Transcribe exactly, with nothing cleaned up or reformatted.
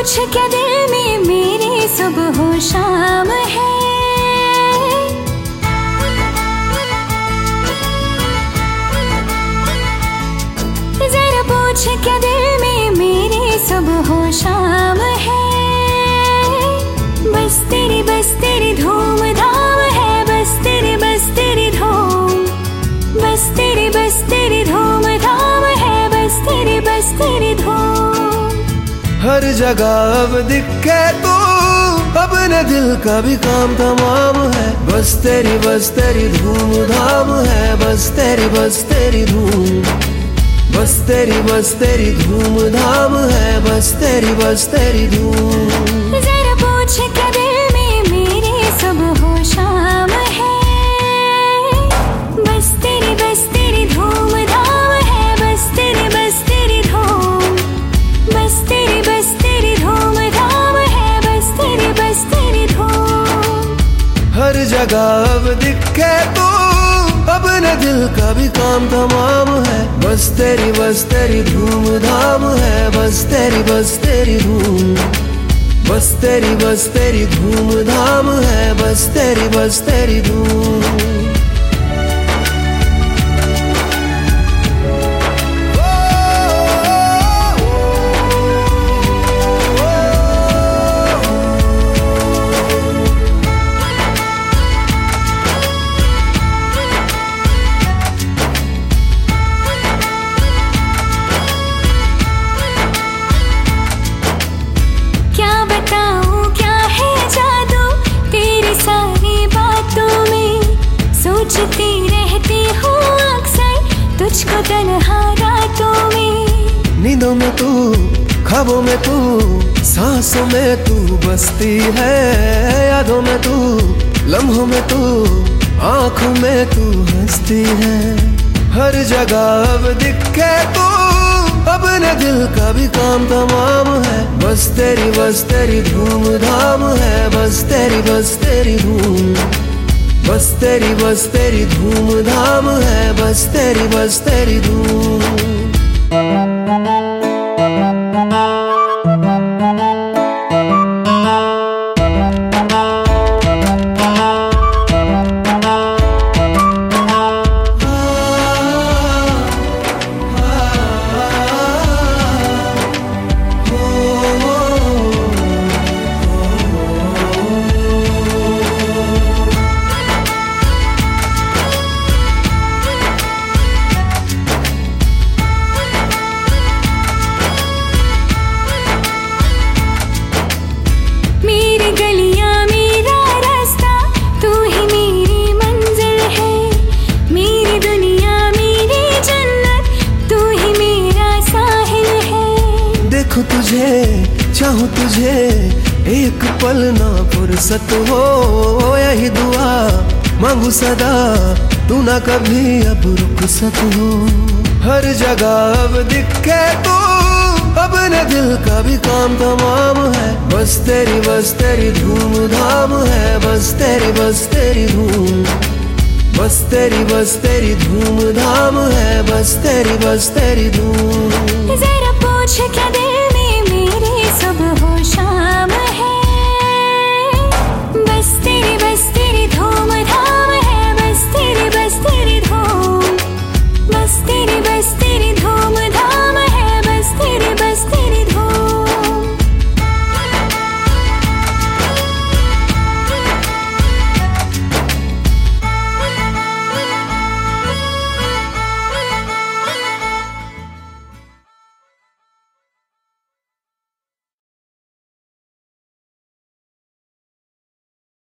पूछ क्या दिल में मेरे सुबह हो शाम है। जरा पूछ क्या दिल में मेरे सुबह हो शाम है। बस तेरी बस तेरी धूम धाम है, बस तेरी बस तेरी धूम, बस तेरी बस तेरी धूम धाम है, बस तेरी बस तेरी धूम। हर जगह अब दिखे तू, अपने दिल का भी काम तमाम है। बस तेरी बस तेरी धूम धाम है, बस तेरी बस तेरी धूम, बस तेरी बस तेरी धूम धाम है, बस तेरी बस तेरी धूम। जरा पूछ क्या दिल में मेरे सुबह हो शाम है। बस तेरी बस तेरी धूम धाम है, बस तेरी बस तेरी धूम, बस तेरी बस तेरी धूम धाम है, बस तेरी बस तेरी धूम। हर जगह अब दिखे तू, अपने दिल का भी काम तमाम है। बस तेरी बस तेरी धूम धाम है, बस तेरी बस तेरी धूम, बस तेरी बस तेरी धूम धाम है, बस तेरी बस तेरी धूम। सोचती रहती हूँ अक्सर तुझको तन्हा रातों में। नींदों में तू, ख्वाबों में तू, सांसों में तू बसती है। यादों में तू, लम्हों में तू, आँखों में तू हंसती है। हर जगह अब दिखे तू, अपने दिल का भी काम तमाम है। बस तेरी बस तेरी धूम धाम है, बस तेरी बस तेरी धूम, बस तेरी बस तेरी धूम धाम है, बस तेरी बस तेरी धूम। देखूं तुझे, चाहूं तुझे, एक पल ना फुर्सत हो। यही दुआ मांगू सदा, तू ना कभी अब रुखसत हो। हर जगह अब दिखे तू, अपने दिल का भी काम तमाम है। बस तेरी बस तेरी धूम धाम है, बस तेरी बस तेरी धूम, बस तेरी बस तेरी धूम धाम है, बस तेरी बस तेरी धूम।